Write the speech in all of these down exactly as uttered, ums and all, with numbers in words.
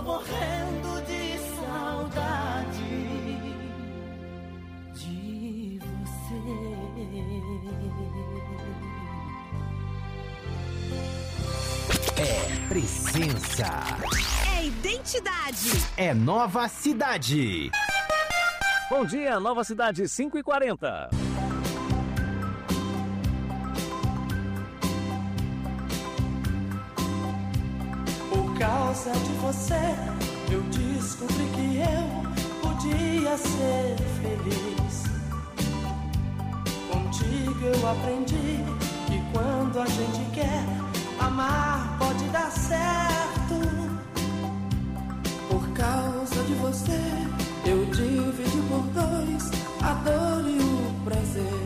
Tô morrendo de saudade de você. É presença. É identidade. É Nova Cidade. Bom dia, Nova Cidade, cinco e quarenta. Por causa de você, eu descobri que eu podia ser feliz. Contigo eu aprendi que quando a gente quer, amar pode dar certo. Por causa de você, eu dividi por dois a dor e o prazer.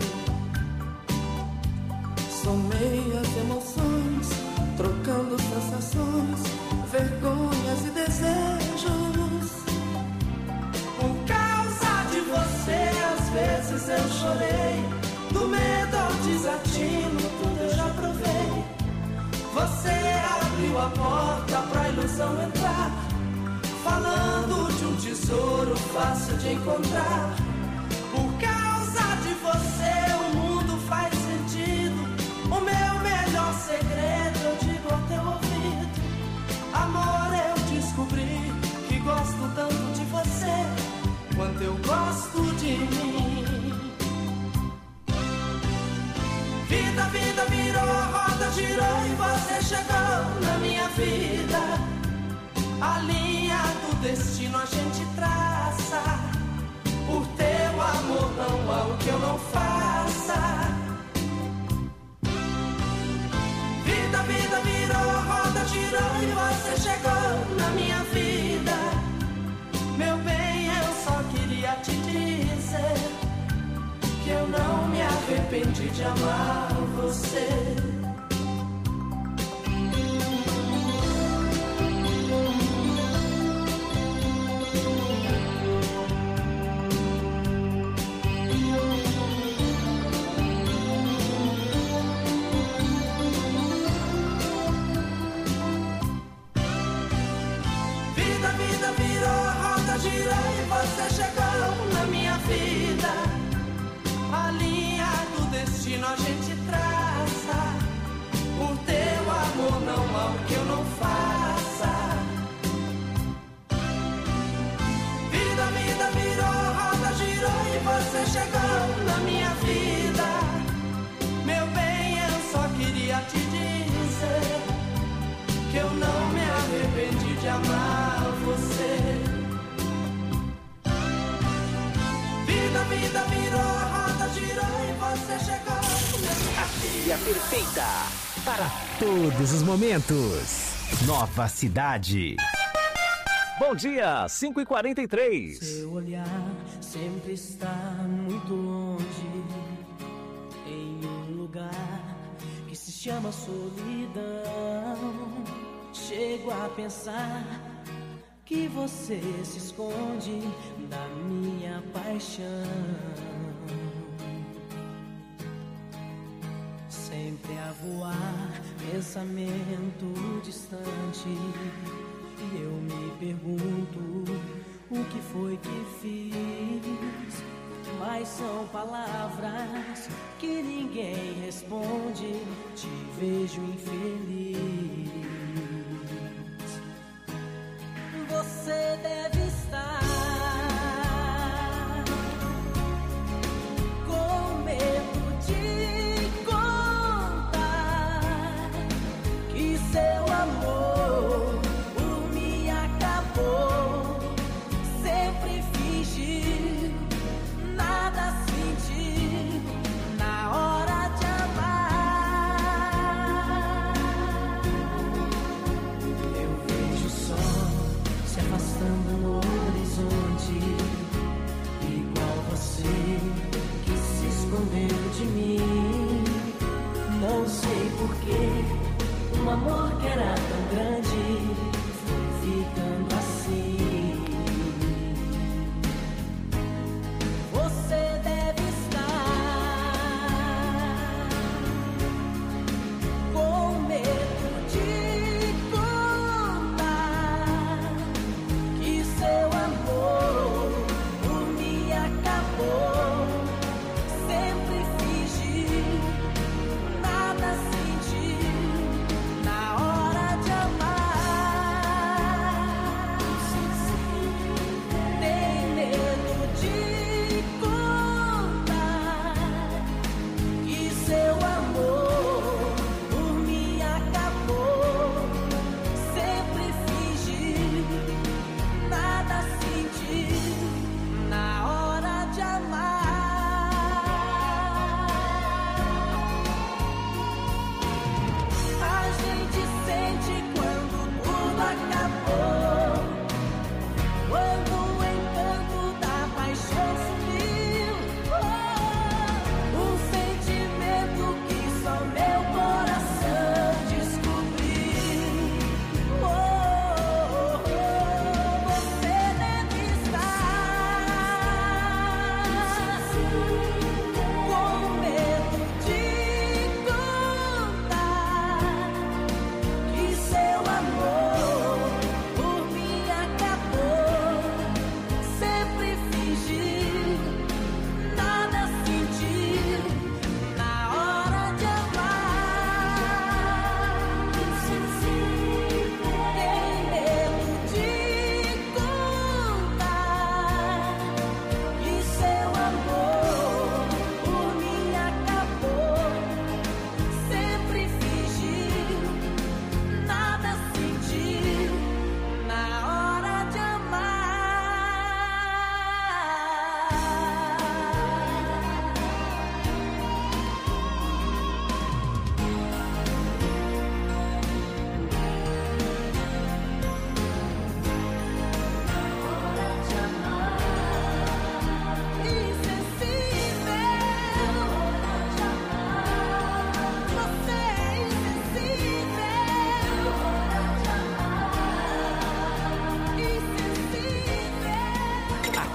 Somei as emoções, trocando sensações, vergonhas e desejos. Por causa de você, às vezes eu chorei, do medo ao desatino, tudo eu já provei. Você abriu a porta pra ilusão entrar, falando de um tesouro fácil de encontrar. Por causa de você o mundo faz sentido. O meu melhor segredo eu digo ao teu ouvido. Amor, eu descobri que gosto tanto de você quanto eu gosto de mim. Vida, vida virou, a roda girou e você chegou na minha vida. A linha do destino a gente traça. Por teu amor não há o que eu não faça. Vida, vida virou, a roda girou e você chegou na minha vida. Meu bem, eu só queria te dizer que eu não me arrependi de amar você. Girou e você chegou na minha vida. A linha do destino a gente traça. Por teu amor não há o que eu não faça. Vida, vida virou, roda girou e você chegou na minha vida. Meu bem, eu só queria te dizer que eu não me arrependi de amar você. Vida, vida virou, a roda girou e você chegou. A trilha perfeita para todos os momentos. Nova Cidade. Bom dia, cinco e quarenta e três. Seu olhar sempre está muito longe, em um lugar que se chama solidão. Chego a pensar que você se esconde da minha paixão. Sempre a voar, pensamento distante, e eu me pergunto o que foi que fiz. Mas são palavras que ninguém responde. Te vejo infeliz. Você deve estar com medo de contar que seu amor por mim acabou. Sempre fingiu, nada sentiu na hora de amar.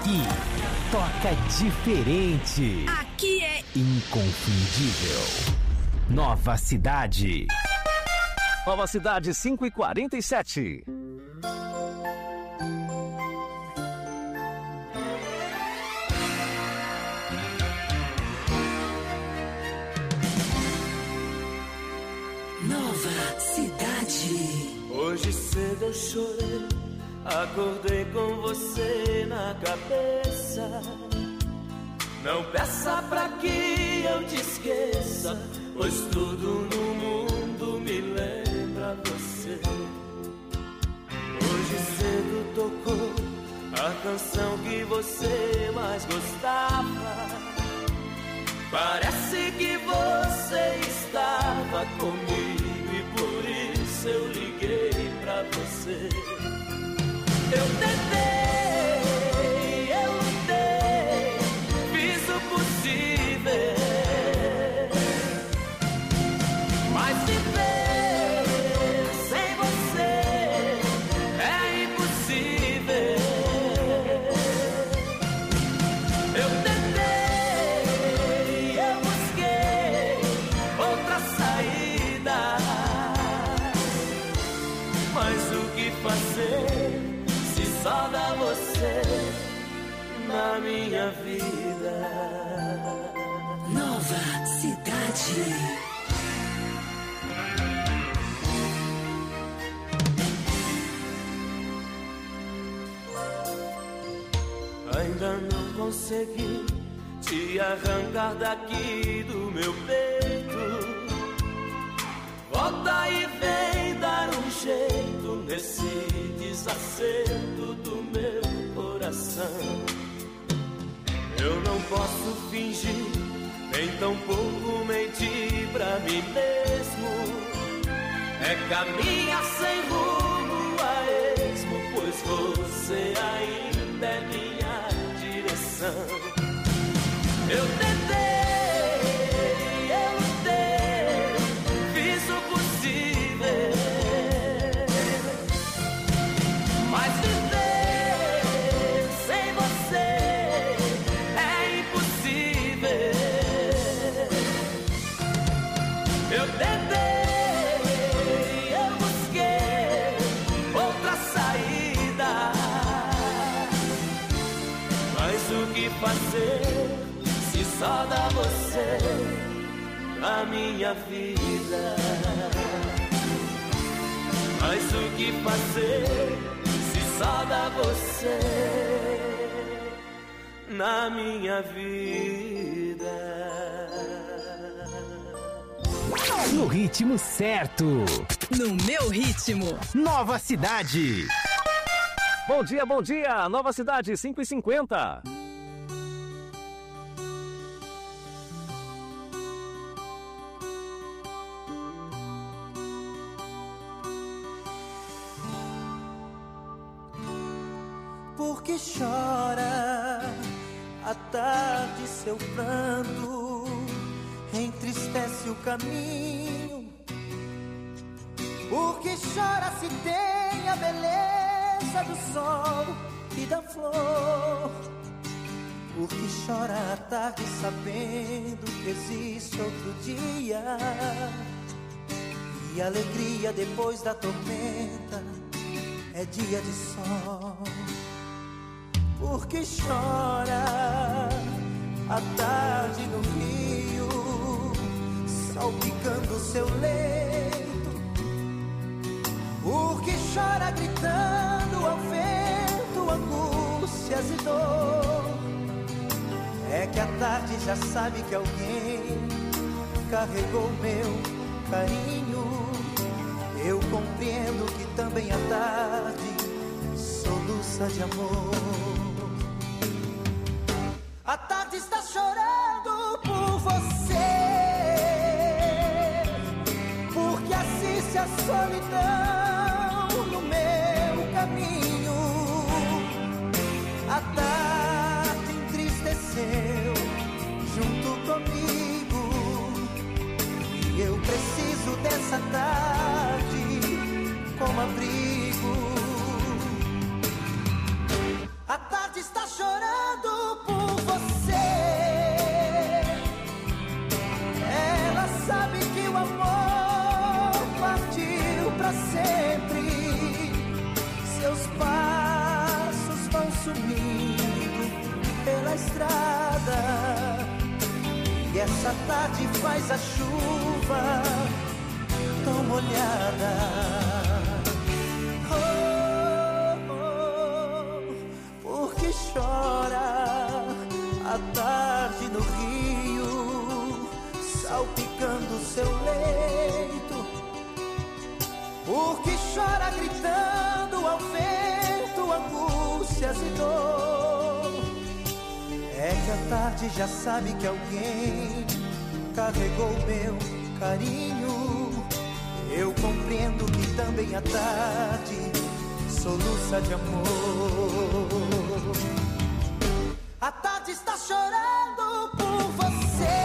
Aqui, toca diferente. Aqui é Inconfundível. Nova Cidade. Nova Cidade cinco e quarenta e sete. Nova Cidade. Hoje cedo eu chorei, acordei com você na cabeça. Não peça pra que eu te esqueça, pois tudo no mundo me lembra você. Hoje cedo tocou a canção que você mais gostava. Parece que você estava comigo e por isso eu liguei pra você. Eu tentei, eu lutei, fiz o possível, mas viver sem você é impossível. Eu tentei, eu busquei outra saída, mas o que fazer se só dá você na minha vida? Nova Cidade. Ainda não consegui te arrancar daqui do meu peito. Volta e vem dar um jeito nesse desacerto do meu coração. Eu não posso fingir, nem tampouco mentir pra mim mesmo. É caminhar sem rumo a esmo, pois você ainda é minha direção. Eu tentei, eu lutei, fiz o possível, mas viver sem você é impossível. Eu tentei, eu busquei outra saída, mas o que fazer se só dá você na minha vida? Mas o que fazer se só dá você na minha vida? No ritmo certo. No meu ritmo. Nova Cidade. Bom dia, bom dia. Nova Cidade cinco e cinquenta. Por que chora à tarde seu pranto entristece o caminho? Por que chora se tem a beleza do sol e da flor? Por que chora à tarde sabendo que existe outro dia? E alegria depois da tormenta é dia de sol. Por que chora à tarde no rio, salpicando seu leito? Por que chora gritando ao vento angústias e dor? É que à tarde já sabe que alguém carregou meu carinho. Eu compreendo que também à tarde soluça de amor. A tarde está chorando por você, porque assiste a solidão no meu caminho. A tarde entristeceu junto comigo, e eu preciso dessa tarde como abrigo. pela estrada. E essa tarde faz a chuva tão molhada. Oh, oh, por que chora a tarde no rio, salpicando seu leito? Por que chora gritando ao vento angústias e dor? É que a tarde já sabe que alguém carregou meu carinho. Eu compreendo que também a tarde soluça de amor. A tarde está chorando por você,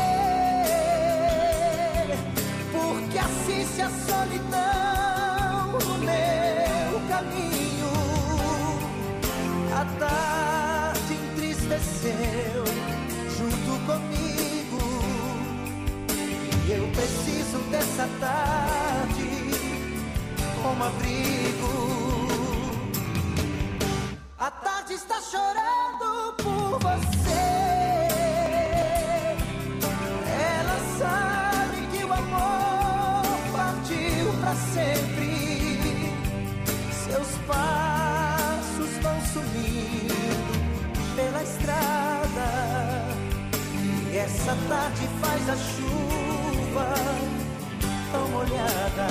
porque assiste a solidão no meu caminho. A tarde entristeceu junto comigo, e eu preciso dessa tarde como abrigo. A tarde está chorando por você. Ela sabe que o amor partiu pra sempre. Seus passos vão sumindo pela estrada, e essa tarde faz a chuva tão molhada.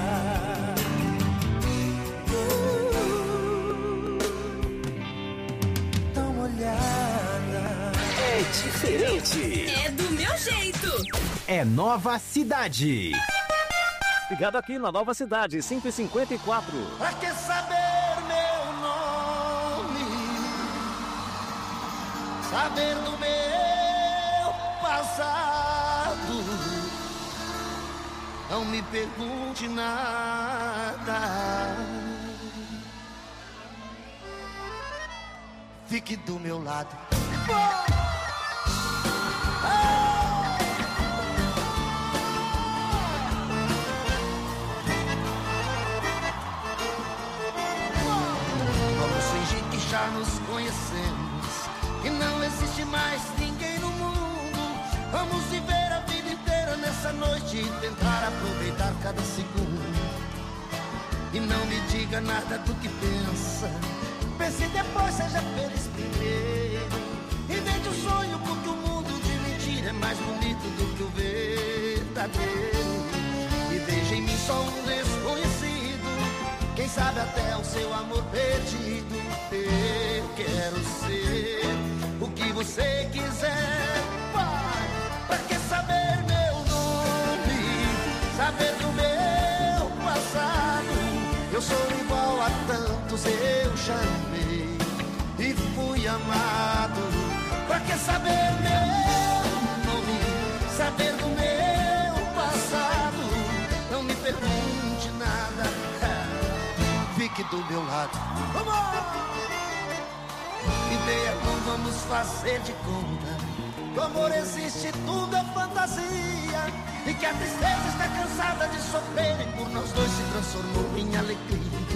É diferente. É do meu jeito. É Nova Cidade. Ligado aqui na Nova Cidade, cinco e cinquenta e quatro. Pra que saber meu nome? Saber do meu passado? Não me pergunte nada. Fique do meu lado. Vamos fingir que já nos conhecemos, que não existe mais ninguém no mundo. Vamos viver a vida inteira nessa noite e tentar aproveitar cada segundo. E não me diga nada do que pensa. Pense depois, seja feliz primeiro. Invente um sonho, porque o mundo de mentira é mais bonito do que o verdadeiro. E veja em mim só um desconhecido, quem sabe até o seu amor perdido. Eu quero ser o que você quiser. Vai, pra que saber meu nome? Saber do meu passado? Eu sou igual a tantos, eu já amei e fui amado. Pra que saber meu nome? Saber do meu passado? Não me pergunte nada, fique do meu lado. Vamos! Ideia, não vamos fazer de conta que o amor existe, tudo é fantasia, e que a tristeza está cansada de sofrer e por nós dois se transformou em alegria.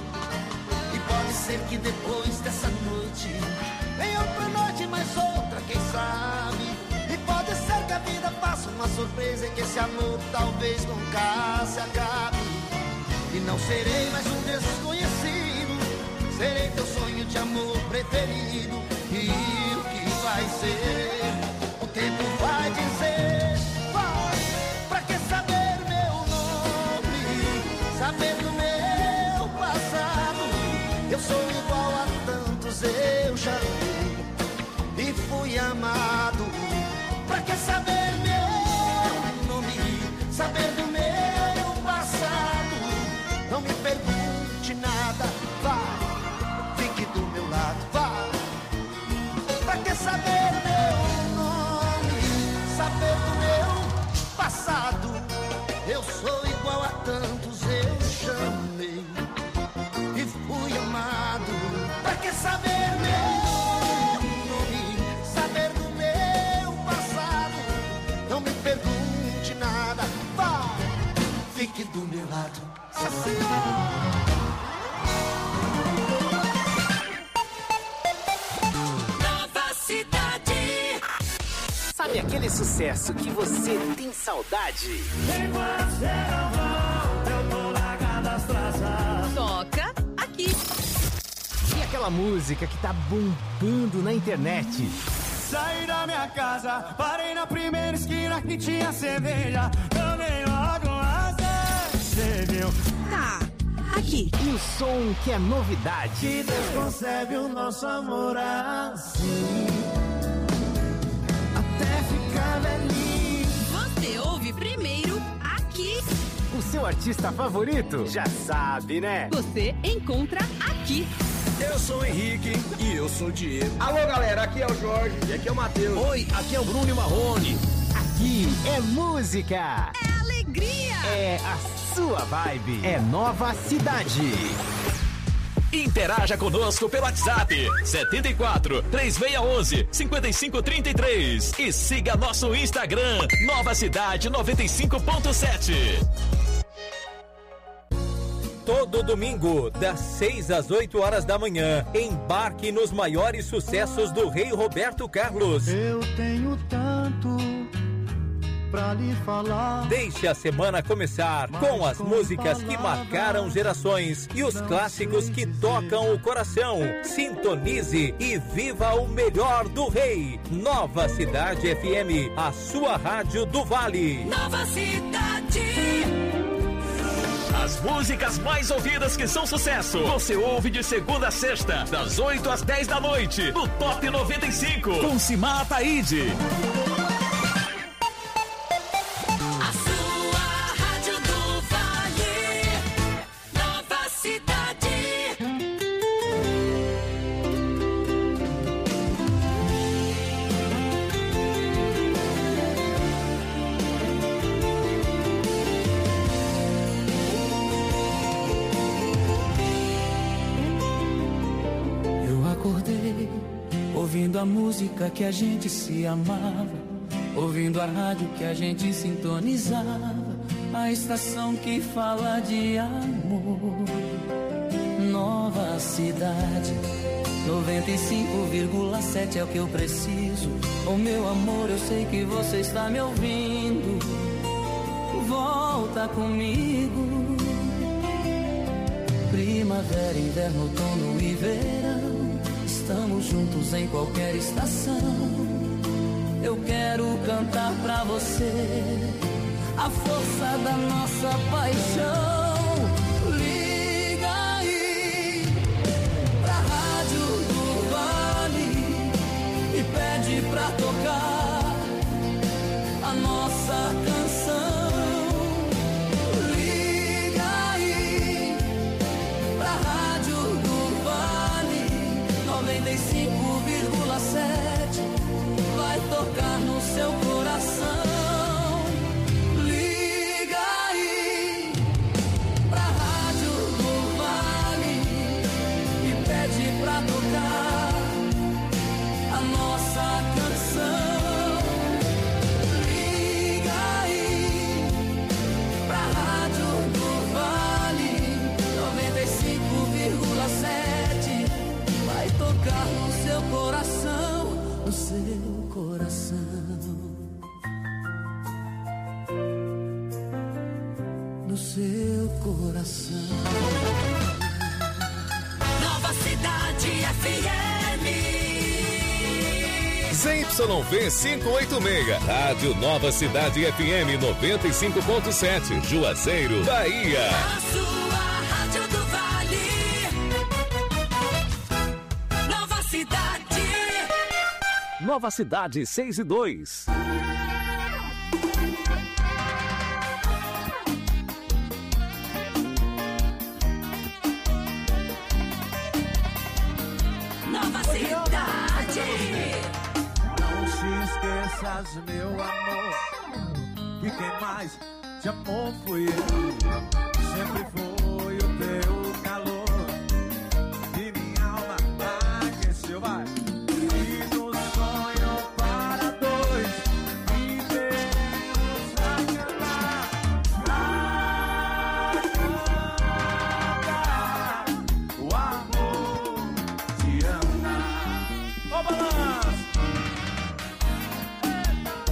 E pode ser que depois dessa noite venha outra noite, mais outra, quem sabe. E pode ser que a vida faça uma surpresa e que esse amor talvez nunca se acabe. E não serei mais um desconhecido, serei teu sonho de amor preferido. E o que vai ser, o tempo vai dizer. Vai, pra que saber meu nome? Saber do meu passado? Eu sou igual a tantos, eu já amei e fui amado. Pra que saber meu nome? Saber do meu passado? Não me pergunte nada, vai, fique do meu lado, vai. Pra que saber meu nome? Saber do meu passado? Eu sou igual a tantos, eu chamei e fui amado. Pra que saber meu nome? Saber do meu passado? Sabe aquele sucesso que você tem saudade? Enquanto eu volto, eu tô largado as traças. Toca aqui. E aquela música que tá bombando na internet? Saí da minha casa, parei na primeira esquina que tinha cerveja. Tomei logo uma você viu? Tá aqui. E o som que é novidade? Que Deus concebe o nosso amor assim, até ficar velhinho. Você ouve primeiro aqui. O seu artista favorito? Já sabe, né? Você encontra aqui. Eu sou o Henrique e eu sou o Diego. Alô, galera, aqui é o Jorge e aqui é o Matheus. Oi, aqui é o Bruno e Marrone. Aqui é música. É alegria. É a sua vibe. É Nova Cidade. Interaja conosco pelo WhatsApp setenta e quatro, três seis um um, cinco cinco três três e siga nosso Instagram Nova Cidade noventa e cinco ponto sete. Todo domingo, das seis às oito horas da manhã, embarque nos maiores sucessos do Rei Roberto Carlos. Eu tenho tanto pra lhe falar. Deixe a semana começar com as músicas que marcaram gerações e os clássicos que tocam o coração. Sintonize e viva o melhor do Rei. Nova Cidade F M, a sua rádio do Vale. Nova Cidade. As músicas mais ouvidas que são sucesso, você ouve de segunda a sexta, das oito às dez da noite, no Top noventa e cinco, com Simar Ataíde. A sua rádio do Vale. Nova Cidade. Acordei, ouvindo a música que a gente se amava, ouvindo a rádio que a gente sintonizava, a estação que fala de amor. Nova Cidade, noventa e cinco vírgula sete é o que eu preciso. Oh meu amor, eu sei que você está me ouvindo. Volta comigo. Primavera, inverno, outono e verão, estamos juntos em qualquer estação. Eu quero cantar pra você a força da nossa paixão. Liga aí pra Rádio do Vale e pede pra tocar a nossa canção. noventa e cinco vírgula sete vai tocar no seu coração. Liga aí pra Rádio do Vale e pede pra tocar a nossa canção. Liga aí pra Rádio do Vale noventa e cinco vírgula sete vai tocar no seu coração, no seu coração. No seu coração. Nova Cidade F M. Z Y V quinhentos e oitenta e seis, Rádio Nova Cidade F M noventa e cinco ponto sete, Juazeiro, Bahia. A sua rádio do Vale. Nova Cidade. Nova Cidade seis e dois. Nova Cidade. Não se esqueças, meu amor, que quem mais te amou fui eu. Sempre foi o teu calor e minha alma aqueceu, vai. E no sonho para dois vivemos a cantar, a cantar. O amor te ama. Ô balanço!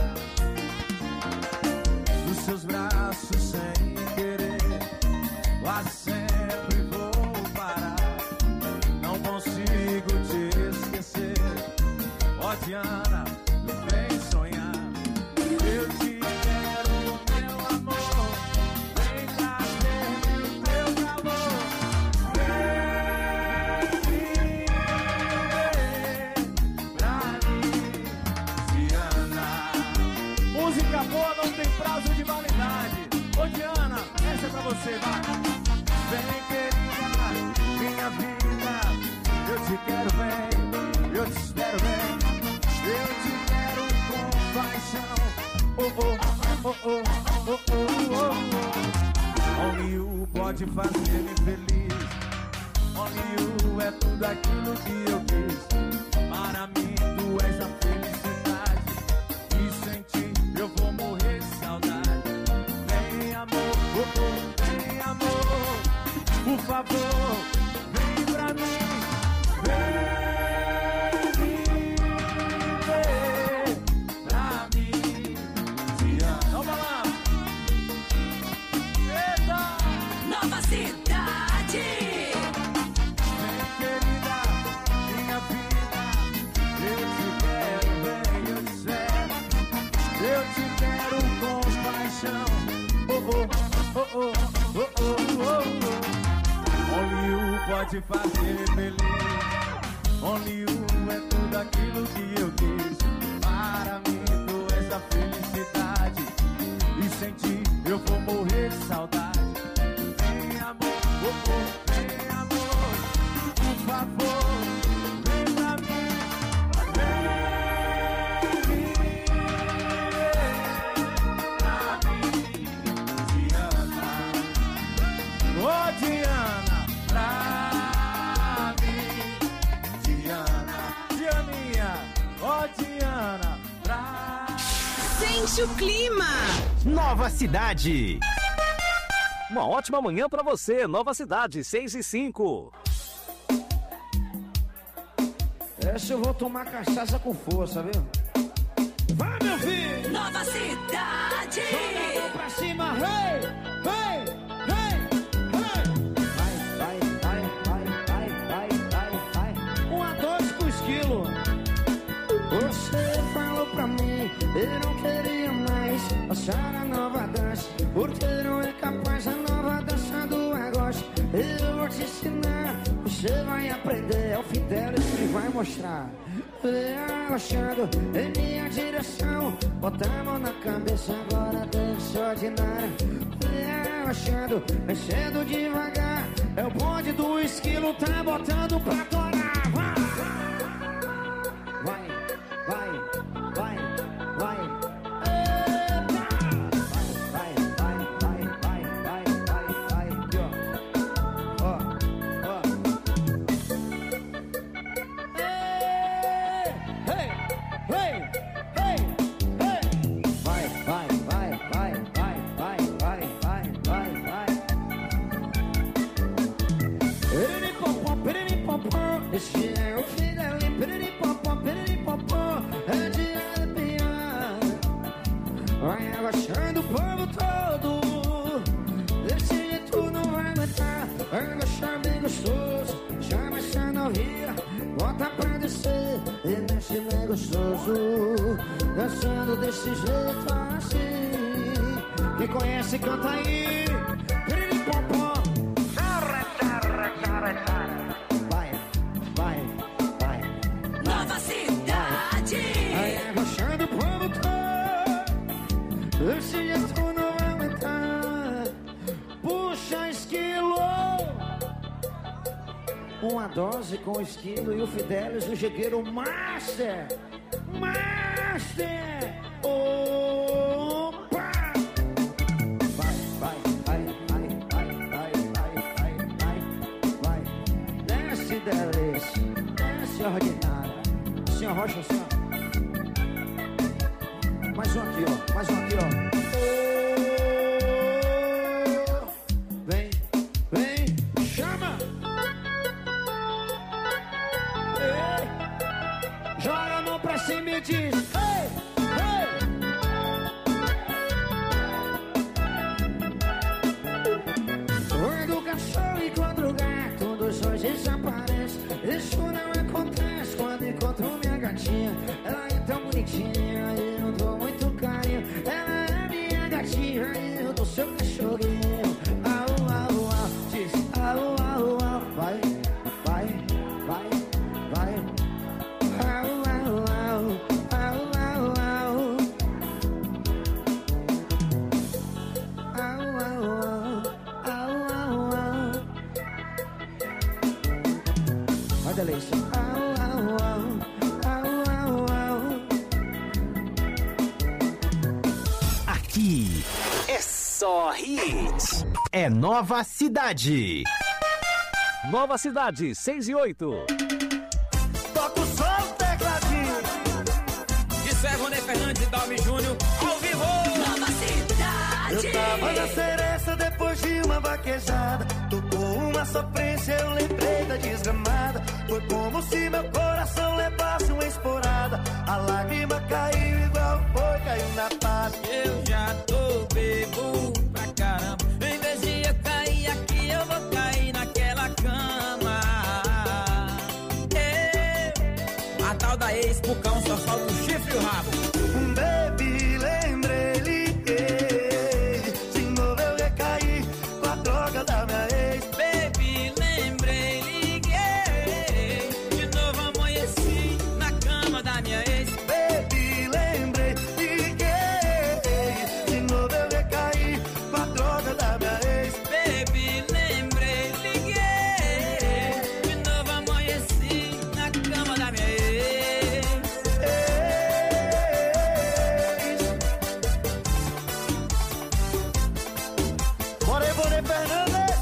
você, vai. Vem, querida, minha vida, eu te quero bem, eu te espero bem, eu te quero com paixão. Oh, oh, oh, oh, oh, oh, oh, oh. Only you pode fazer-me feliz. Only you é tudo aquilo que eu quis. Para mim tu és a felicidade, e sem ti eu vou morrer de saudade. Vem amor, oh, oh, vem amor, por favor, vem pra mim. Vem viver pra mim. Te amo. Vamos lá. Eita! Nova Cidade. Vem, querida, minha vida, eu te quero bem, eu te espero, eu te quero com paixão. Oh, oh, oh, oh, oh, oh, oh, oh. Only you pode fazer feliz. Only you é tudo aquilo que eu quis. Para mim tu és a felicidade, e sem ti eu vou morrer de saudade. Vem amor, oh, oh, vem amor, por favor, vem pra mim. Vem pra mim, Diana. Ô Diana, pra mim, Diana, Dianinha, ô Diana, pra... Sente o clima. Nova Cidade. Uma ótima manhã pra você, Nova Cidade, seis e cinco. Essa eu vou tomar cachaça com força, viu? Vai, meu filho! Nova Cidade. Joga a mão pra cima, hey, hey, hey, hey. Vai, vai, vai, vai, vai, vai, vai, vai. Um a dois com esquilo. Você falou pra mim, eu não queria mais passar a nova dança, porque não é capaz a nova dança do agora. Eu vou te ensinar, você vai aprender, é o Fidelis que vai mostrar. Relaxando em minha direção, bota a mão na cabeça, agora dança ordinária. Relaxando, mexendo devagar, é o bonde do esquilo, tá botando pra torar. Vai, vai, vai, vai, vai. Esse é o Fidelis, piriri-popó, piriri-popó, é de arrepiar. Vai abaixando o povo todo, desse jeito não vai aguentar. Vai agachar bem gostoso, chama essa novinha, bota pra descer e desce bem gostoso. Dançando desse jeito assim, quem conhece canta aí, piriri-popó. Esse jeito não vai aguentar. Puxa esquilo. Uma dose com o esquilo e o Fidelis, o jegueiro Master. Master. Opa. Vai, vai, vai, vai, vai, vai, vai, vai, vai. Desce, delícia. Desce, ordinária. Senhor Rocha, senhor. Mais um aqui, ó. Mais um aqui, ó. Oh, vem, vem, chama. Ei, joga a mão pra cima e diz: ei, ei. Quando o cachorro encontra o gato, dos dois desaparecem. Isso não acontece quando encontro minha gatinha. Ela é tão bonitinha e eu dou muito carinho. Ela é minha gatinha. Olha, Aleixo. Aqui é só hits. É Nova Cidade. Nova Cidade, seis e oito. Toca o som, tecladinho. De Servone Fernandes e Dalmi Júnior, ao vivo. Nova Cidade. Eu tava na Seresta depois de uma vaquejada. Tocou uma sofrência, eu lembrei da desgramada. Foi como se meu coração levasse uma esporada. A lágrima caiu igual foi, caiu na paz. Eu já tô bebo pra caramba. Em vez de eu cair aqui, eu vou cair naquela cama. Eu, a tal da ex-pucão só solta o chifre e o rabo. Um baby, lembrei, liguei. De novo eu recaí com a droga da minha ex. Baby, lembrei, liguei. De novo amanheci na cama da minha ex. Baby, lembrei, liguei. De novo eu recaí com a droga da minha ex. Baby, lembrei, liguei. De novo amanheci na cama da minha ex. Bora aí, bora aí, Fernandes.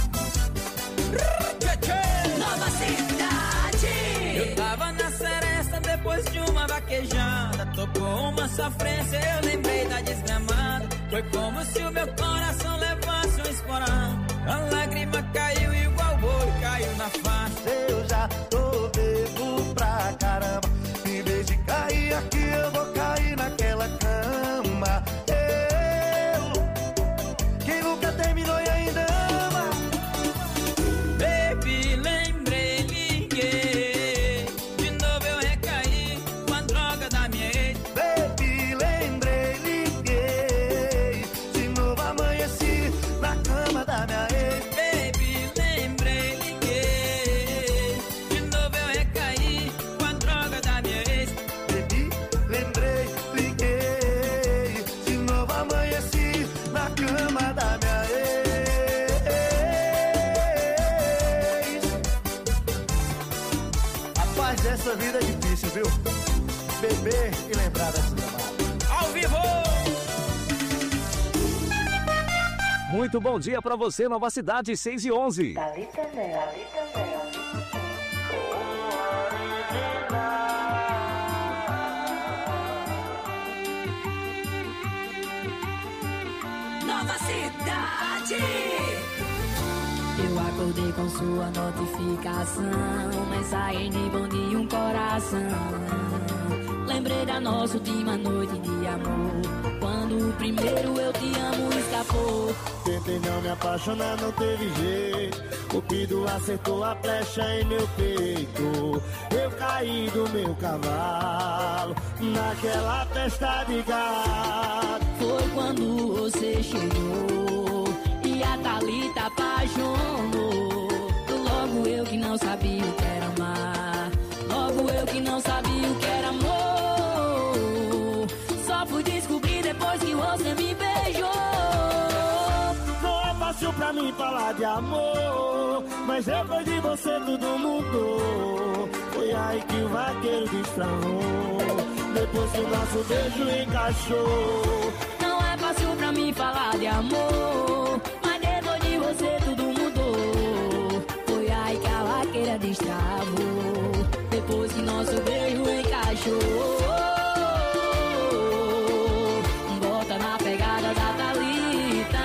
Nova Cidade. Eu tava na Seresta depois de uma vaquejada. Tocou uma sofrência, eu lembrei da desgramada. Foi como se o meu coração levasse um esporão. A lágrima caiu igual boi, caiu na faixa. Eu já tô bebo pra caramba. Em vez de cair aqui, eu vou cair naquela cama. Eu, quem nunca terminou e ainda ama. Baby, lembrei, liguei. De novo eu recaí com a droga da minha ex. Baby, lembrei, liguei. De novo amanheci na cama da minha ex. Baby, lembrei, liguei. De novo eu recaí com a droga da minha ex. Baby, lembrei, liguei. De novo amanheci na cama da minha ex. Rapaz, essa vida é difícil, viu? Beber e lembrar dessa amada. Ao vivo! Muito bom dia pra você, Nova Cidade, seis e onze. Nova Cidade. Eu acordei com sua notificação, mensagem de bom dia, um coração. Lembrei da nossa última noite de amor, quando o primeiro eu te amo escapou. Tentei não me apaixonar, não teve jeito. Cupido acertou a flecha em meu peito. Eu caí do meu cavalo naquela festa de gado. Foi quando você chegou e a Thalita apaixonou. Logo eu que não sabia o que era amar, logo eu que não sabia o que era amor. Só fui descobrir depois que você me beijou. Não é fácil pra mim falar de amor, mas depois de você tudo mudou. Foi aí que o vaqueiro destravou, depois que o nosso beijo encaixou. Não é fácil pra mim falar de amor, mas depois de você tudo mudou. Foi aí que a vaqueira destravou, depois que nosso beijo encaixou. Bota na pegada da Thalita.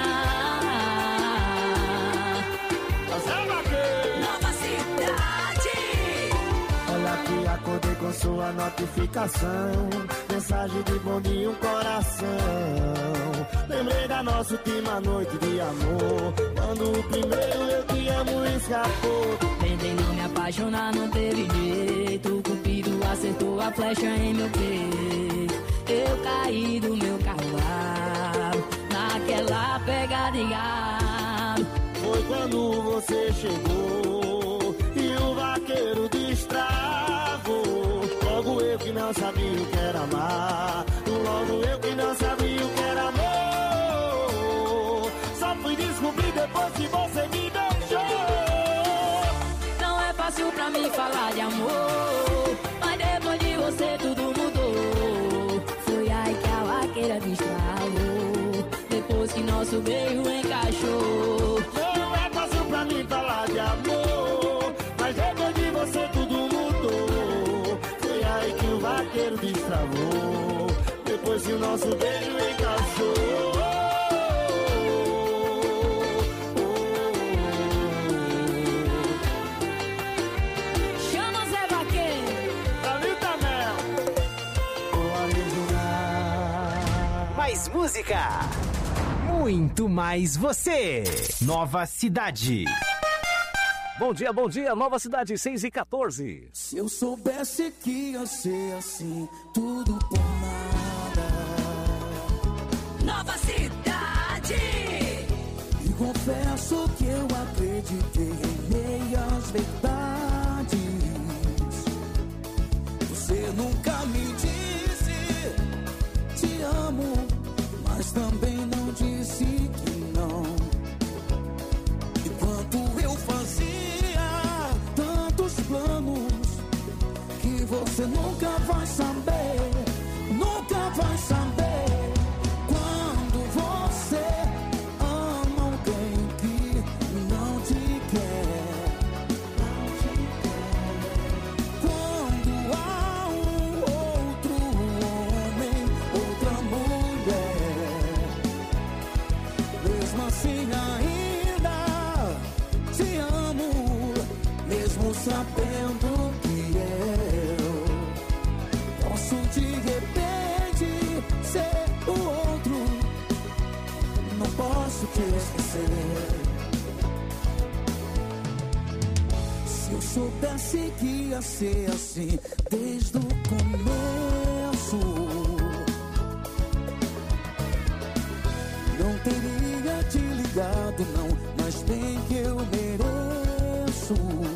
Nova Cidade. Olha aqui, acordei com sua notificação, mensagem de bom dia, um coração. Lembrei da nossa última noite de amor, quando o primeiro eu te amo escapou. Tentei não me apaixonar, não teve jeito. Cupido acertou a flecha em meu peito. Eu caí do meu cavalo naquela pegada de gado. Foi quando você chegou e o vaqueiro destravou. Logo eu que não sabia o que era amar, logo eu que não sabia o que era amor. Só fui descobrir depois que você me beijou. Não é fácil passo pra me falar de amor, mas depois de você tudo mudou. Foi aí que a vaqueira destravou, depois que nosso beijo encaixou. Não é fácil pra mim falar de amor, mas depois de você tudo mudou. Foi aí que o vaqueiro destravou, depois que o nosso beijo encaixou. Mais música, muito mais você. Nova Cidade. Bom dia, bom dia, Nova Cidade, seis e quatorze. Se eu soubesse que ia ser assim, tudo por nada. Nova Cidade. E confesso que eu acreditei em meias verdades. Você nunca me disse te amo, mas também não disse que não. E quanto eu fazia tantos planos que você nunca vai saber, nunca vai saber. Quando você ama alguém que não te quer, quando há um outro homem, outra mulher, mesmo assim ainda te amo, mesmo sabendo que eu posso de repente ser o outro, não posso te esquecer. Se eu soubesse que ia ser assim desde o começo, não teria te ligado não, mas bem que eu mereço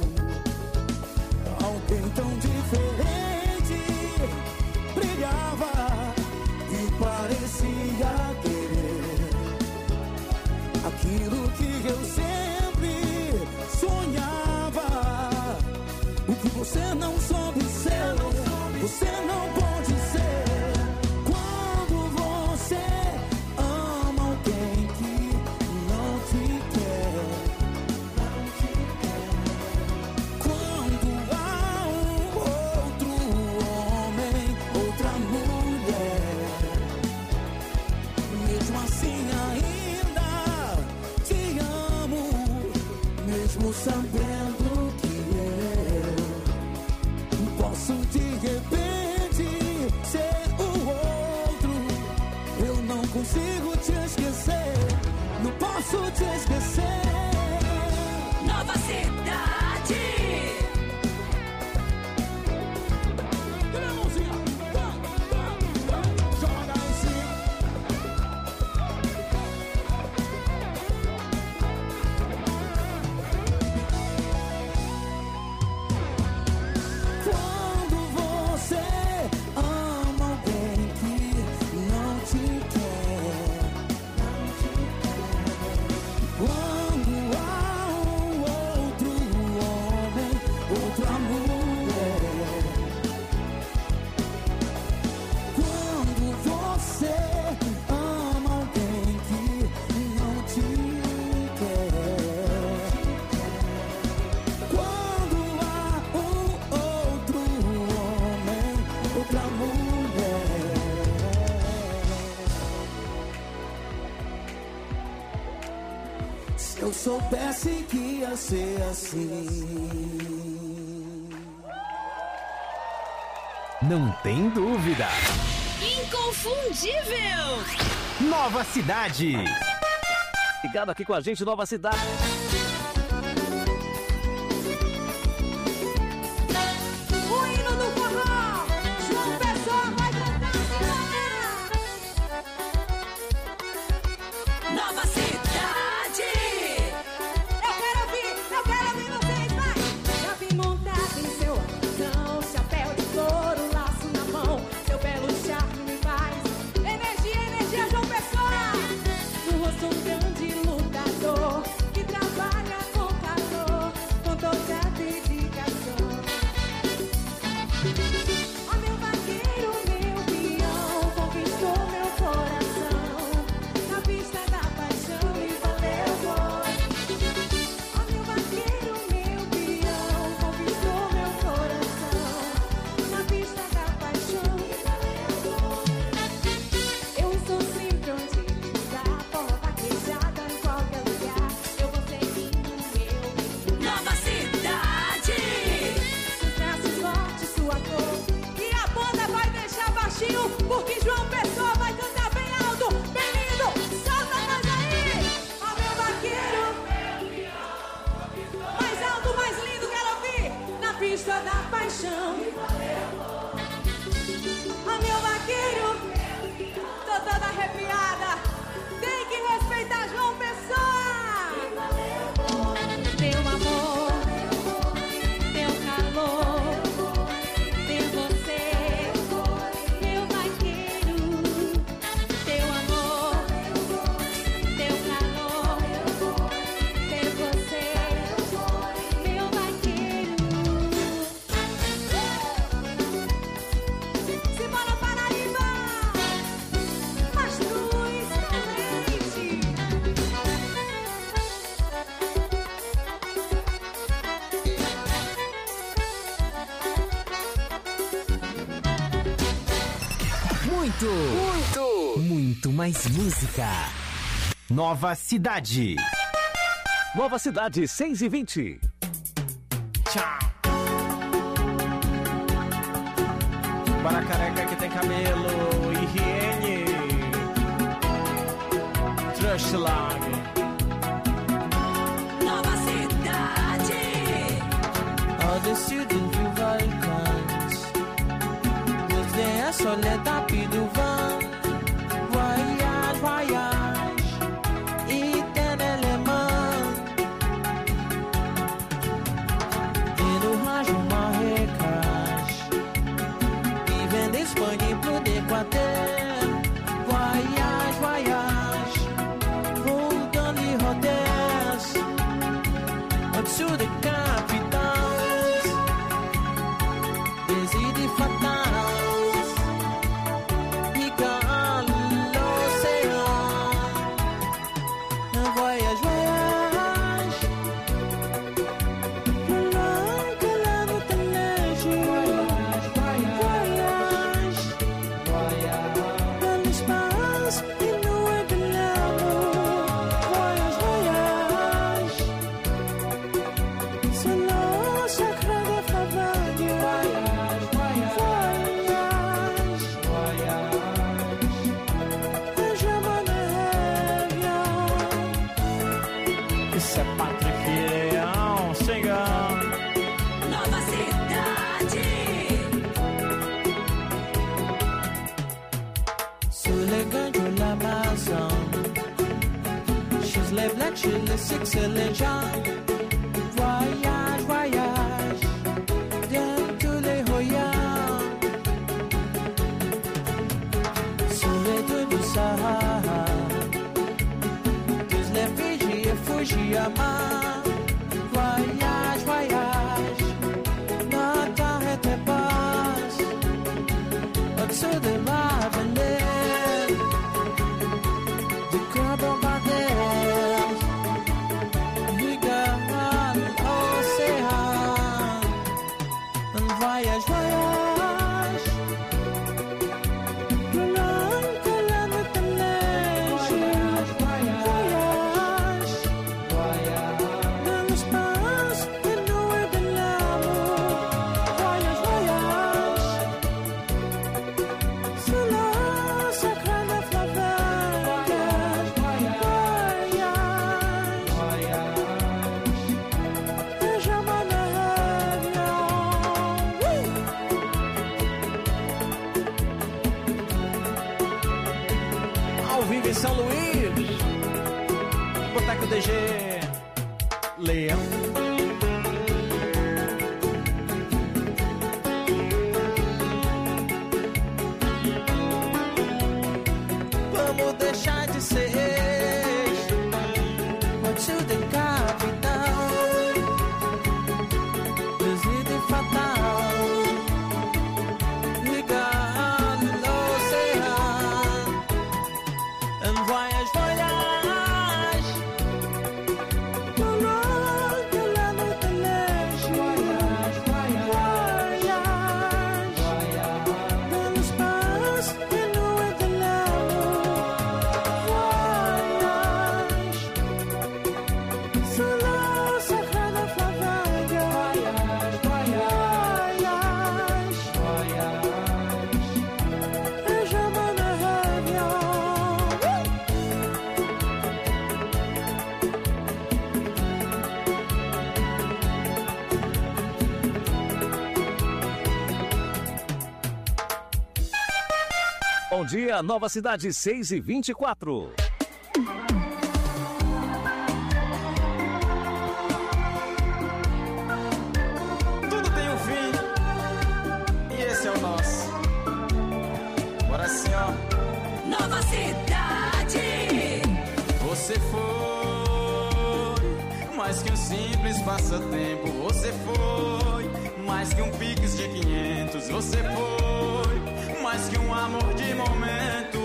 alguém tão diferente. Brilhava e parecia querer aquilo que eu sempre sonhava. O que você não soube ser, você não pode ser. Quando você ama alguém que não te quer, quando há um outro homem, outra mulher, mesmo assim ainda te amo, mesmo sabendo que eu posso de repente ser o outro. Eu não consigo te esquecer, não posso te esquecer. Nova Cidade. Joga em cima. Quando você ama alguém que não te quer, quando há um outro homem, outra mulher, quando você ama alguém que não te quer, quando há um outro homem, outra mulher. Se eu soubesse que ia ser assim. Não tem dúvida. Inconfundível. Nova Cidade. Ligado aqui com a gente, Nova Cidade. O hino do forró. João Pessoa vai cantar Nova Cidade. Eu quero ouvir, eu quero ouvir vocês, vai. Já vim montado em seu alção, chapéu de couro, laço na mão, seu belo charme me faz. Energia, energia, João Pessoa. No rosto um grande lutador que trabalha paixão. Ó meu vaqueiro, tô toda arrepiada. Tem que respeitar João Pessoa. Teu amor, teu calor, ter você, meu vaqueiro. Teu amor, teu calor, ter você, meu vaqueiro. Simbora Paraíba, Mastruz, Valente. Muito, muito, muito mais música. Nova Cidade. Nova Cidade, seis e vinte. Tchau. Para careca que tem cabelo, higiene, Trash Lag. Nova Cidade. All the students do Balcãs, vem a soleta do vão. Voyage, voyage, éternellement. Et nous rangeons Marrakech, vivem disponible d'Équateur. Voyage, voyage, roule dans les hôtels, au-dessous des capitales, des idées fatales. Igual l'océan, un voyage, voyage, plus loin que la nuit de neige. Voyage, voyage, voyage, dans l'espace inouï de l'amour. Voyage, voyage, c'est le secret de la vague. Voyage, voyage, voyage, je m'en reviens. Isso é Patrick Leão, chegando. Nova Cidade. Sous les gangs de l'Amazon, chez les blacks, chez les six et les gens. Voyage, voyage, dans tous les royaumes. Sous les deux du Sahara, tous les Fidji et Fujiyama. Voyage, voyage, n'arrêtez pas, au-dessus de la vallée, du corps bombardé, regarde l'océan. Un voyage, voyage, plus loin que la nuit de neige. Voyage, voyage, dans l'espace inouï de l'amour. Voyage, voyage, c'est le secret de la vague. Voyage, voyage, et je m'en reviens. Oui. Ao vivo em São Luís, Boteco D G Leão. Vamos deixar de ser au-dessus da capital, reside fatal, regarde l'océan. Un voyage, voyage, plus loin que Bom dia, Nova Cidade, seis e vinte e quatro. Tudo tem um fim, e esse é o nosso. Bora assim, ó. Nova Cidade. Você foi mais que um simples passatempo. Você foi mais que um pix de quinhentos. Você foi mais que um amor de momento.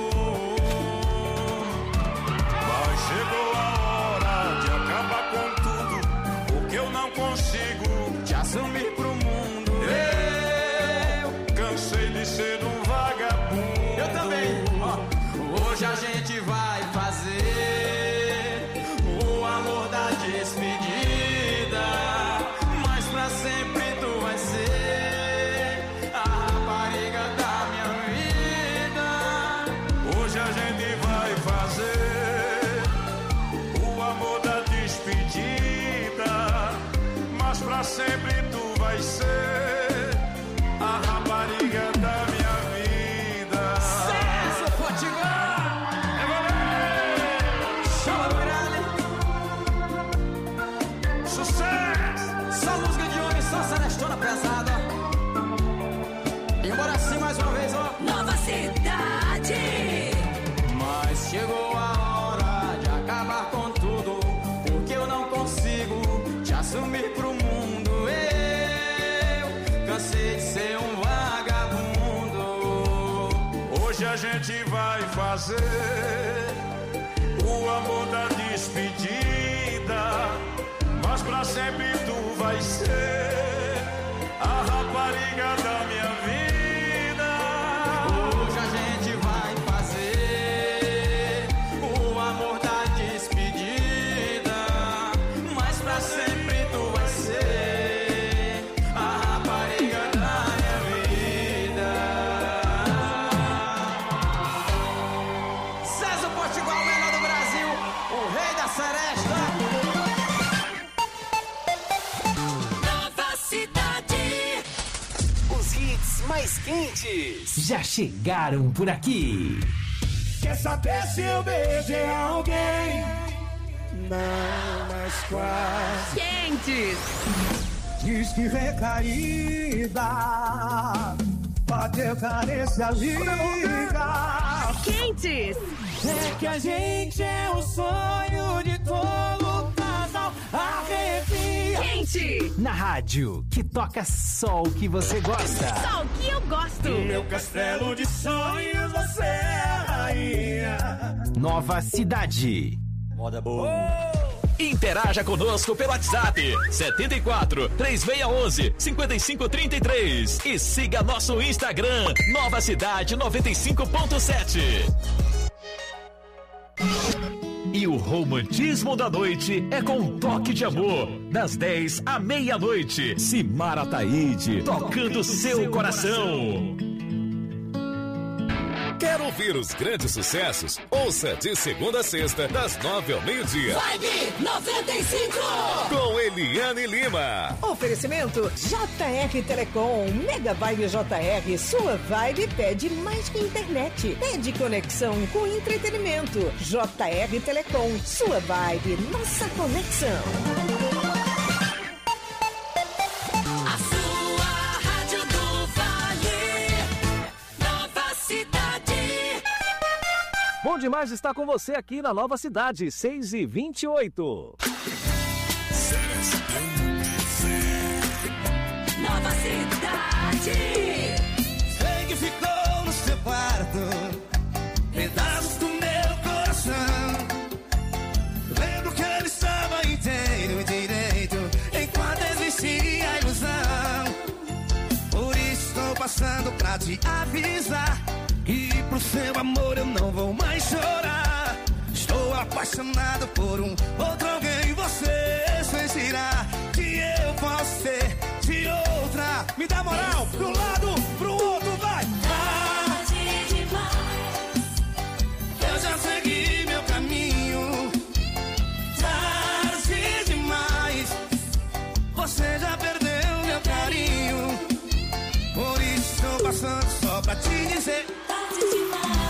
Mas chegou a hora de acabar com tudo, porque eu não consigo te assumir pro mundo. Eu cansei de ser um vagabundo. Eu também. Ó, hoje a gente vai fazer o amor da despedida, mas pra sempre tu vai ser a rapariga da minha vida. Hoje a gente vai fazer o amor da despedida, mas pra sempre tu vai ser a rapariga da minha vida. César Potiguar! Chama Mirelle! Sucesso! Só música de homem, só celestona pesada. E bora assim mais uma vez, ó. Nova Cidade. Mas chegou a hora de acabar com tudo, porque eu não consigo te assumir pro mundo. Eu cansei de ser um vagabundo. Hoje a gente vai fazer o amor da despedida, mas pra sempre tu vai ser a rapariga da minha vida. Hoje a gente vai fazer o amor da despedida, mas pra sempre tu vai ser a rapariga da minha vida. César Potiguar, o melhor do Brasil, o rei da seresta. Nova Cidade. Os hits mais quentes já chegaram por aqui. Quer saber se eu beijei alguém? Não, mas quase. Quentes. Diz que recaída, bateu carência, liga. Quentes. É que a gente é o sonho de todo casal. Arrepia. Quente. Na rádio, que toca só o que você gosta. Só o que eu gosto. No meu castelo de sonhos você é a rainha. Nova Cidade. Moda boa. Interaja conosco pelo WhatsApp setenta e quatro, três seis um um, cinco cinco três três e siga nosso Instagram Nova Cidade noventa e cinco ponto sete. E o romantismo da noite é com um toque de amor, das dez à meia-noite. Simara Taide, tocando seu coração. Quer ouvir os grandes sucessos? Ouça de segunda a sexta, das nove ao meio-dia. Vibe noventa e cinco. Com Eliane Lima. Oferecimento J R Telecom. Mega Vibe J R. Sua vibe pede mais que internet. Pede conexão com entretenimento. J R Telecom. Sua vibe, nossa conexão. A sua rádio do Vale. Nova Cidade. Bom demais estar com você aqui na Nova Cidade, seis e vinte e oito. Nova Cidade. Sei que ficou no seu quarto pedaços do meu coração. Lembro que ele estava inteiro direito enquanto existia a ilusão. Por isso estou passando pra te avisar que pro seu amor eu não vou mais chorar. Estou apaixonado por um outro alguém. Você sentirá que eu posso ser de outra. Me dá moral, pro lado, pro outro, vai. Tarde demais. Eu já segui meu caminho. Tarde demais. Você já perdeu meu carinho. Por isso estou passando só pra te dizer. Tarde demais.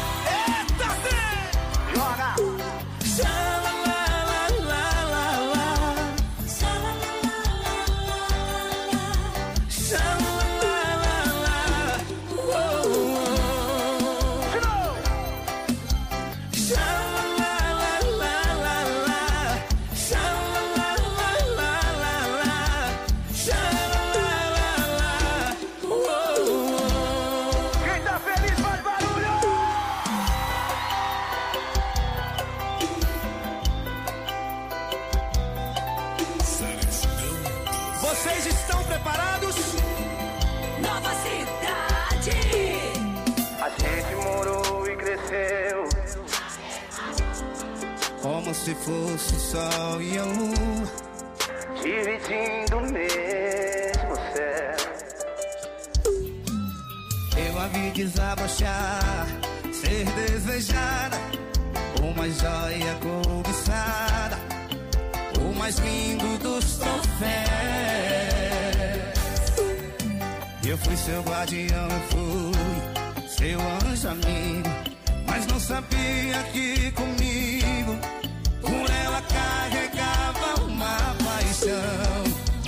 se fosse sol e a lua, dividindo o mesmo céu. Eu a vi desabrochar, ser desejada, uma joia cobiçada, o mais lindo dos troféus. Eu fui seu guardião, eu fui seu anjo amigo, mas não sabia que comigo por ela carregava uma paixão.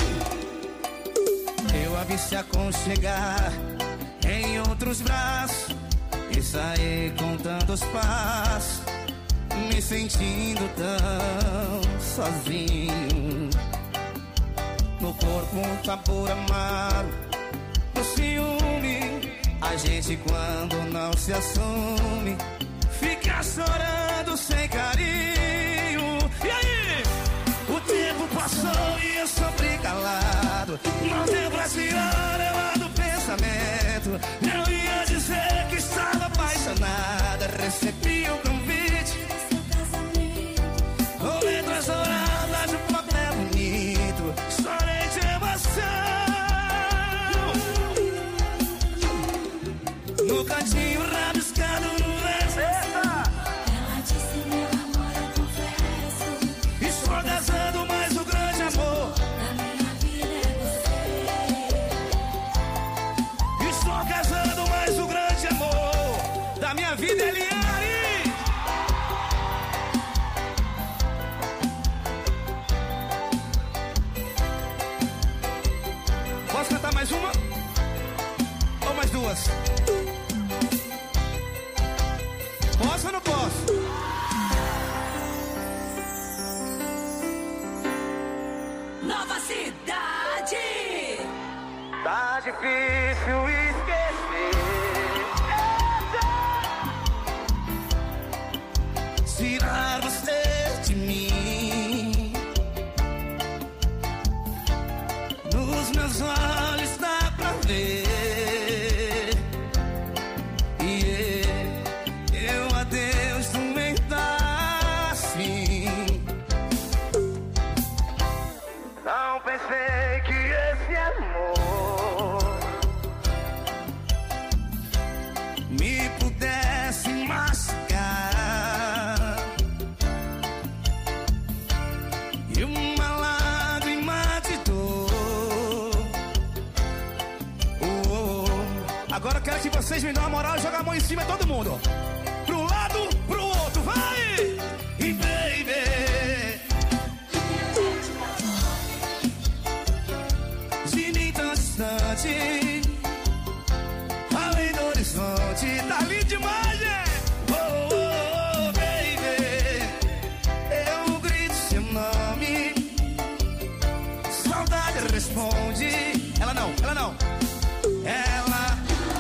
Eu a vi se aconchegar em outros braços e sair contando os passos, me sentindo tão sozinho. No corpo um sabor amargo do ciúme, a gente quando não se assume fica chorando sem carinho. E aí? O tempo passou e eu sofri calado, não deu pra tirar ela do pensamento. Eu ia dizer que estava apaixonada, recebi o convite com letras douradas, um papel bonito, chorei de emoção. No cantinho rabiscado no verso, ela disse: meu amor, eu confesso, estou casando, mas o grande amor da minha vida é você. Estou casando, mas o grande amor da minha vida é Eliane. Posso cantar mais uma? Ou mais duas? Posso ou não posso? Nova Cidade. Tá difícil esquecer. Tirar você de mim. Nos meus olhos dá pra ver. Pensei que esse amor me pudesse machucar, e uma lágrima de dor. Oh, oh. Agora eu quero que vocês me dão uma moral e jogar a mão em cima de todo mundo. Pro lado, pro outro, vai! E baby, além do horizonte, tá lindo demais, é? Oh, oh, oh, baby, eu grito seu nome, saudade responde. Ela não, ela não, ela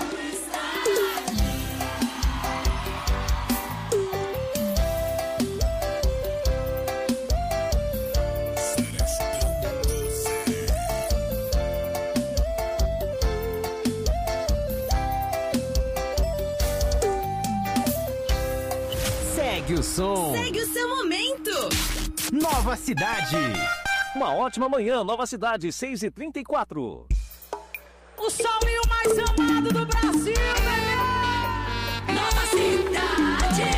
Segue o som. Segue o seu momento. Nova Cidade. Uma ótima manhã, Nova Cidade, seis e trinta e quatro. O sol e o mais amado do Brasil, bebê! Nova Cidade!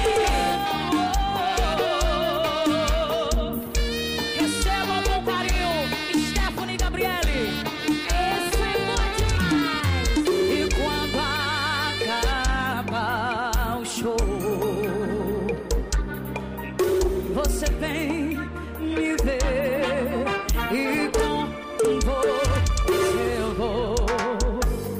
Receba com carinho, Stephanie Gabriele. Esse é bom demais. E quando acaba o show, você vem me ver e com você eu vou.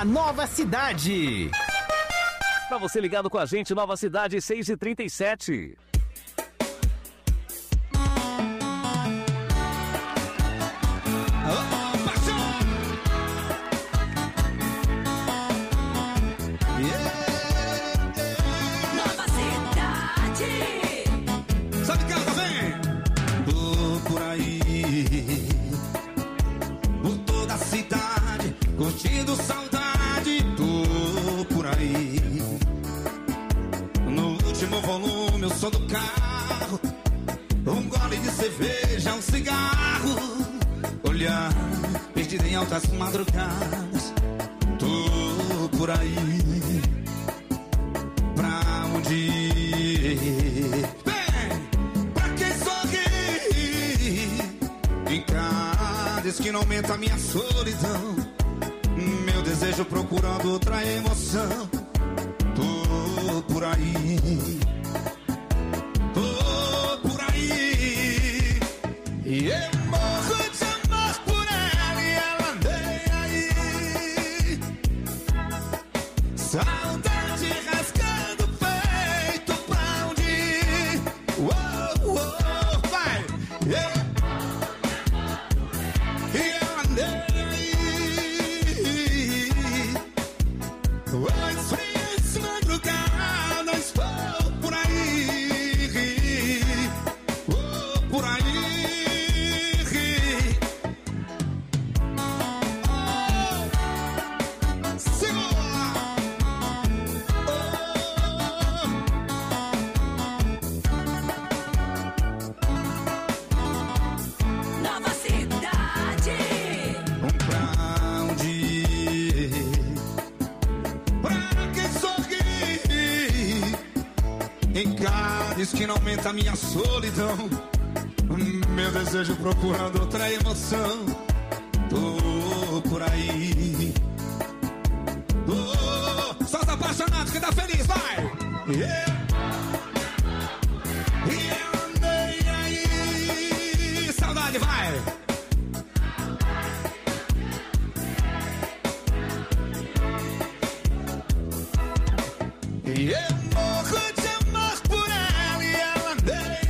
na Nova Cidade. Pra você ligado com a gente, Nova Cidade, seis e trinta e sete. Curtindo saudade, tô por aí. No último volume, o som do carro, um gole de cerveja, um cigarro. Olhar, perdido em altas madrugadas, tô por aí. Pra onde ir? Vem, pra quem sorri, em cada esquina aumenta a minha solidão. Meu desejo procurando outra emoção. Tô por aí, tô por aí. E eu morro de amor por ela e ela andei aí. Saudade rasgando o peito, pra onde ir? Uou, uou, vai! Yeah. E ela andei. Que não aumenta a minha solidão. Meu desejo procurando outra emoção. Tô por aí. Tô. Só os apaixonados que tá feliz, vai! Yeah.